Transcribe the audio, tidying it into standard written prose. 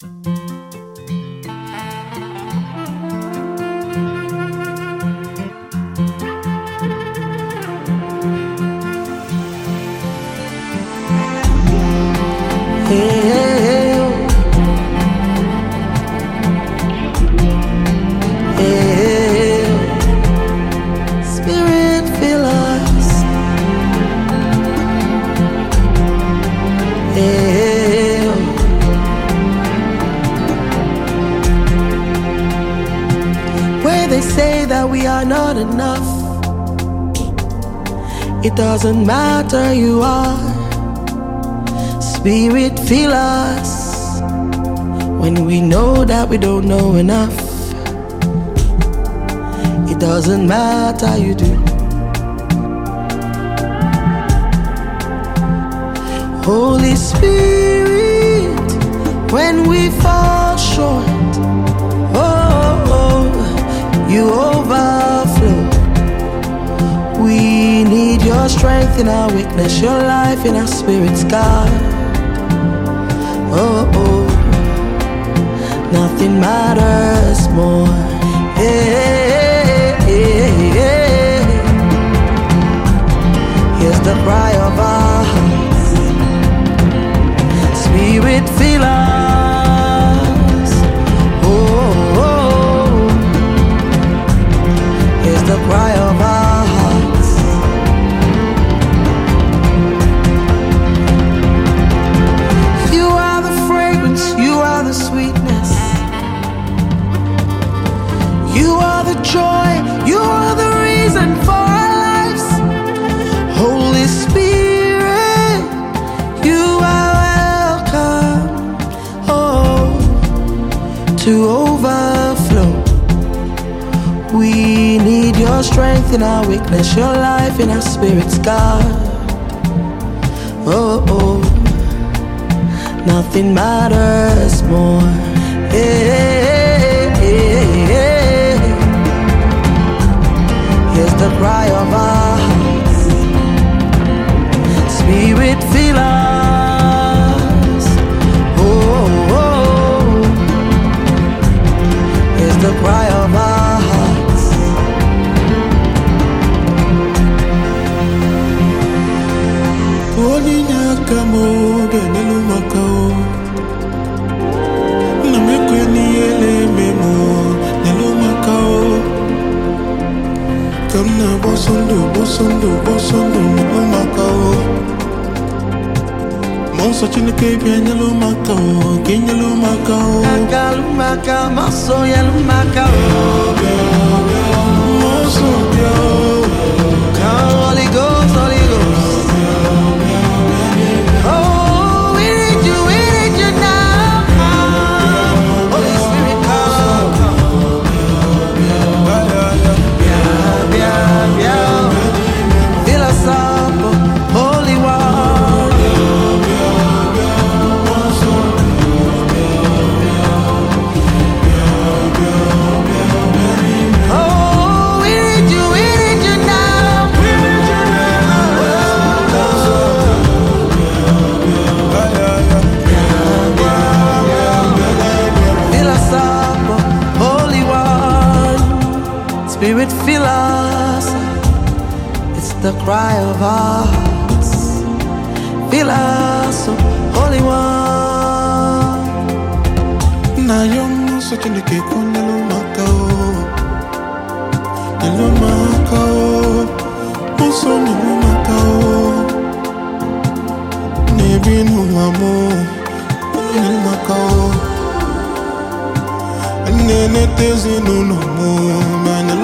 Spirit fill us. Where they say that we are not enough, it doesn't matter, you are. Spirit fill us when we know that we don't know enough. It doesn't matter, you do. Holy Spirit, when we fall short, you overflow. We need your strength in our weakness, your life in our spirits, God. Nothing matters more. Here's the cry of our hearts. Spirit fill us. Here's the cry of our hearts. You are the fragrance, you are the sweetness, you are the joy, you are the reason for our lives. Holy Spirit, you are welcome, to overflow. We need your strength in our weakness, your life in our spirits, God. Nothing matters more. Here's the cry of our hearts. Spirit fill us. Here's the cry of our hearts. Oninya kamo genelu makao na mekweni ele memo nelu makao kamna bosondo nelu makao monso chinike bianyelu makao kenyelu makao Akalu makao maso yelu makao monso bio Holy Ghost, Holy Ghost. Oh, we need you now. Holy Spirit, come. Fill us up, Holy One. Oh, we need you now. Fill us up, Holy One. Spirit, fill us. It's the cry of our hearts. Fill us, Holy One. na yom so chinike konelu makao nelu makao monso nelu makao nebinu mamo nelu makao nene tezi no mo